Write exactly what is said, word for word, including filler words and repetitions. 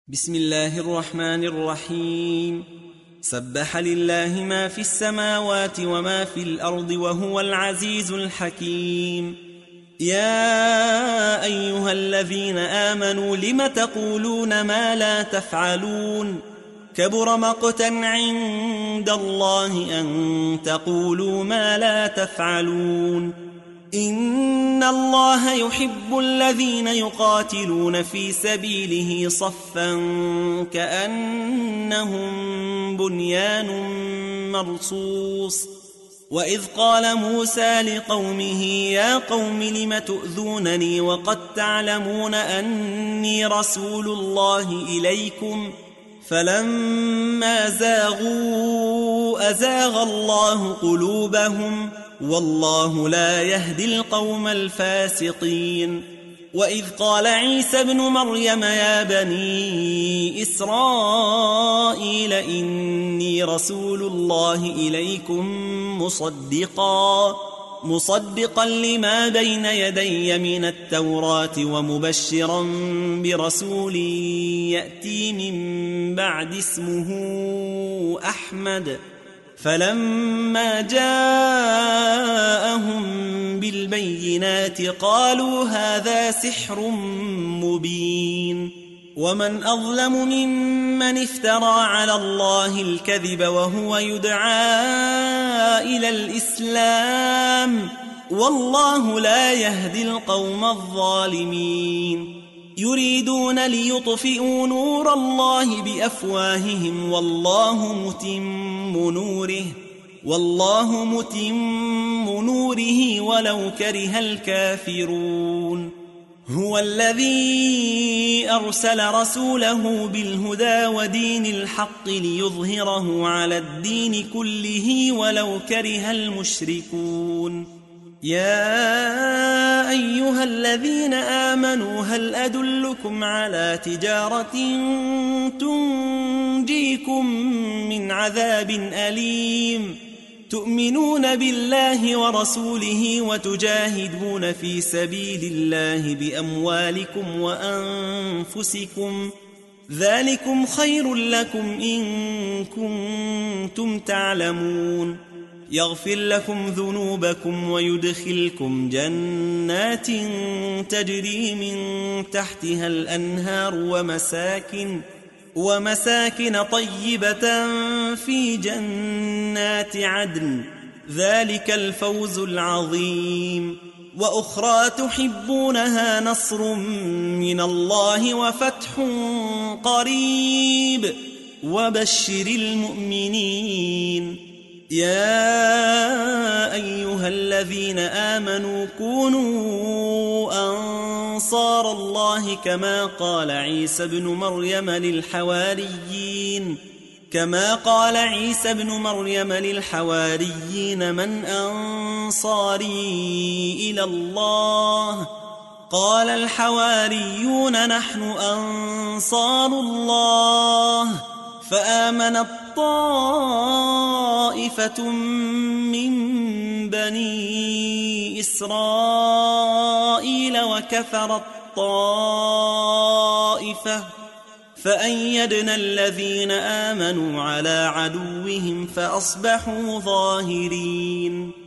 بسم الله الرحمن الرحيم. سبح لله ما في السماوات وما في الأرض وهو العزيز الحكيم. يا أيها الذين آمنوا لم تقولون ما لا تفعلون كبر مقتا عند الله أن تقولوا ما لا تفعلون. إن الله يحب الذين يقاتلون في سبيله صفا كأنهم بنيان مرصوص. وإذ قال موسى لقومه يا قوم لم تؤذونني وقد تعلمون أني رسول الله إليكم فلما زاغوا أزاغ الله قلوبهم والله لا يهدي القوم الفاسقين. وإذ قال عيسى ابن مريم يا بني إسرائيل إني رسول الله إليكم مصدقا مصدقا لما بين يدي من التوراة ومبشرا برسول يأتي من بعد اسمه أحمد. فلما جاءهم بالبينات قالوا هذا سحر مبين. ومن أظلم ممن افترى على الله الكذب وهو يدعى إلى الإسلام والله لا يهدي القوم الظالمين. يريدون ليطفئوا نور الله بأفواههم والله متم نوره والله متم نوره ولو كره الكافرون. هو الذي أرسل رسوله بالهدى ودين الحق ليظهره على الدين كله ولو كره المشركون. يا أيها الذين آمنوا هل أدلكم على تجارة تنجيكم من عذاب أليم تؤمنون بالله ورسوله وتجاهدون في سبيل الله بأموالكم وأنفسكم ذلكم خير لكم إن كنتم تعلمون. يغفر لكم ذنوبكم ويدخلكم جنات تجري من تحتها الأنهار ومساكن ومساكن طيبة في جنات عدن ذلك الفوز العظيم. وأخرى تحبونها نصر من الله وفتح قريب وبشر المؤمنين. يا أيها الذين آمنوا كونوا أنصار الله كما قال عيسى ابن مريم للحواريين كما قال عيسى ابن مريم للحواريين من أنصاري إلى الله قال الحواريون نحن أنصار الله. فآمنت طائفة من بني إسرائيل وكفرت طائفة فأيدنا الذين آمنوا على عدوهم فأصبحوا ظاهرين.